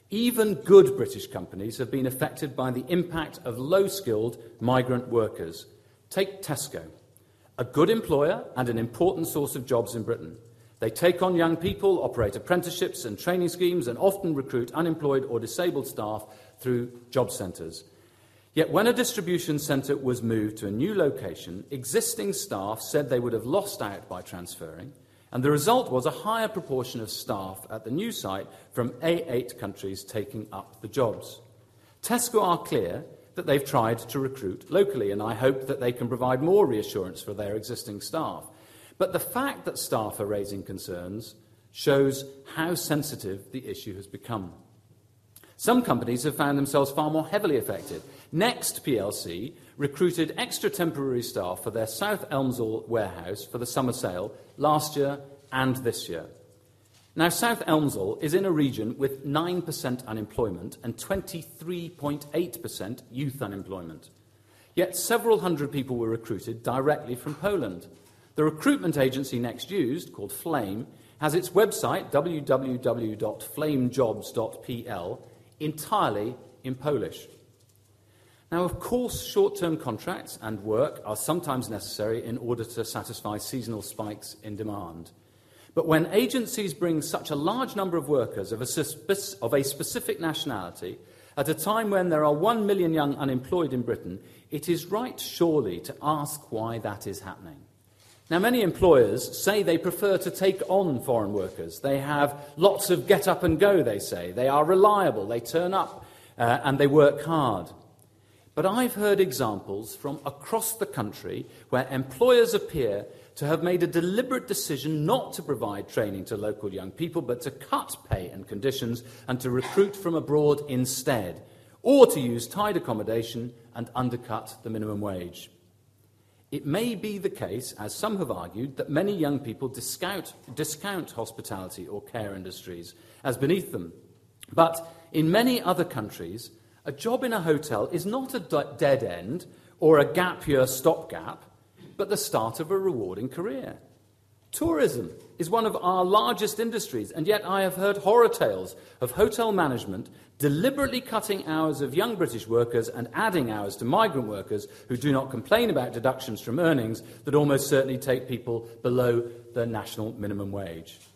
Even good British companies have been affected by the impact of low-skilled migrant workers. Take Tesco, a good employer and an important source of jobs in Britain. They take on young people, operate apprenticeships and training schemes, and often recruit unemployed or disabled staff through job centres. Yet when a distribution centre was moved to a new location, existing staff said they would have lost out by transferring, and the result was a higher proportion of staff at the new site from A8 countries taking up the jobs. Tesco are clear that they've tried to recruit locally, and I hope that they can provide more reassurance for their existing staff. But the fact that staff are raising concerns shows how sensitive the issue has become. Some companies have found themselves far more heavily affected. Next plc recruited extra temporary staff for their South Elmsall warehouse for the summer sale last year and this year. Now, South Elmsall is in a region with 9% unemployment and 23.8% youth unemployment. Yet several hundred people were recruited directly from Poland. The recruitment agency Next used, called Flame, has its website, www.flamejobs.pl, entirely in Polish. Now, of course, short-term contracts and work are sometimes necessary in order to satisfy seasonal spikes in demand. But when agencies bring such a large number of workers of a specific nationality at a time when there are 1 million young unemployed in Britain, it is right, surely, to ask why that is happening. Now, many employers say they prefer to take on foreign workers. They have lots of get up and go, they say. They are reliable, they turn up, and they work hard. But I've heard examples from across the country where employers appear to have made a deliberate decision not to provide training to local young people, but to cut pay and conditions and to recruit from abroad instead, or to use tied accommodation and undercut the minimum wage. It may be the case, as some have argued, that many young people discount hospitality or care industries as beneath them. But in many other countries, a job in a hotel is not a dead end or a gap year stopgap, but the start of a rewarding career. Tourism is one of our largest industries, and yet I have heard horror tales of hotel management deliberately cutting hours of young British workers and adding hours to migrant workers who do not complain about deductions from earnings that almost certainly take people below the national minimum wage.